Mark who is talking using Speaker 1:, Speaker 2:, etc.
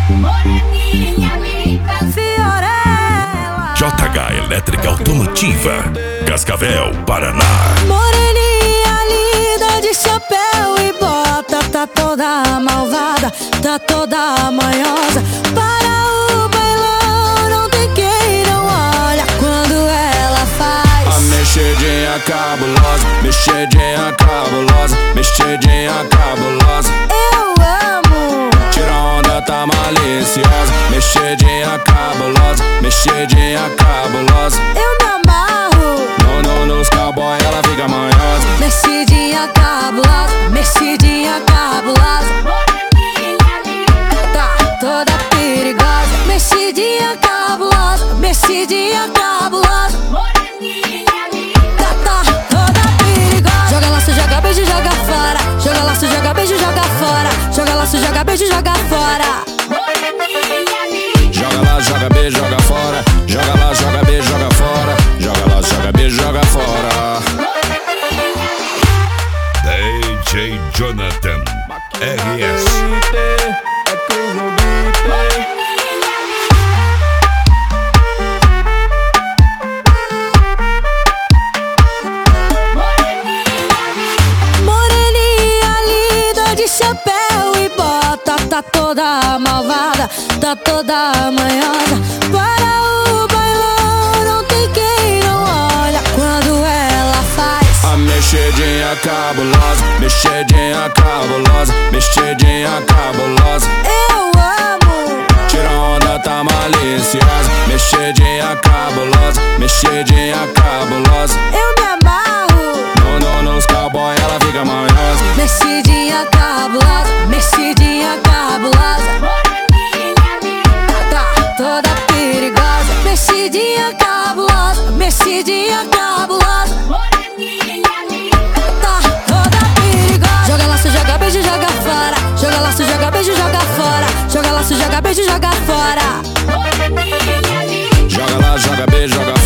Speaker 1: moreninha linda, Fiorella.
Speaker 2: JH Elétrica Automotiva, Cascavel, Paraná.
Speaker 1: Moreninha linda de chapéu e bota, tá toda malvada, tá toda manhosa. Para o bailão não tem quem não olha quando ela faz
Speaker 3: a mexidinha cabulosa, mexidinha cabulosa, mexidinha cabulosa.
Speaker 1: Eu amo.
Speaker 3: Tira onda, tá maliciosa, mexidinha cabulosa, mexidinha cabulosa.
Speaker 1: Eu me amarro.
Speaker 3: Nos cowboy ela fica manhosa.
Speaker 1: Mexidinha cabulosa, mexidinha cabulosa. Moreninha linda, tá toda perigosa. Mexidinha cabulosa, mexidinha cabulosa. Moreninha linda, tá toda perigosa. Joga laço, joga beijo, joga fora. Joga laço, joga beijo, joga fora. Joga laço, joga beijo, joga fora. Moreninha linda.
Speaker 3: Joga lá, joga beijo, joga fora. Joga lá, joga beijo, joga fora. Joga lá, joga beijo, joga fora.
Speaker 2: DJ Jonathan RS.
Speaker 1: Moreninha linda de chapéu e bota, tá toda malvada, tá toda manhosa. Para o bailão não tem quem não olha quando ela faz
Speaker 3: a mexidinha cabulosa, mexidinha cabulosa, mexidinha cabulosa.
Speaker 1: Eu amo.
Speaker 3: Tira onda, tá maliciosa, mexidinha cabulosa, mexidinha cabulosa.
Speaker 1: Eu me amarro.
Speaker 3: Nos cowboy ela fica manhosa.
Speaker 1: Mexidinha cabulosa, mexidinha cabulosa. Moreninha linda, tá toda perigosa. Mexidinha cabulosa, mexidinha cabulosa. Moreninha linda, tá toda perigosa. Joga laço, joga beijo, joga fora. Joga laço, joga beijo, joga fora. Joga laço, joga beijo, joga fora. Moreninha linda.
Speaker 3: Joga lá, joga beijo, joga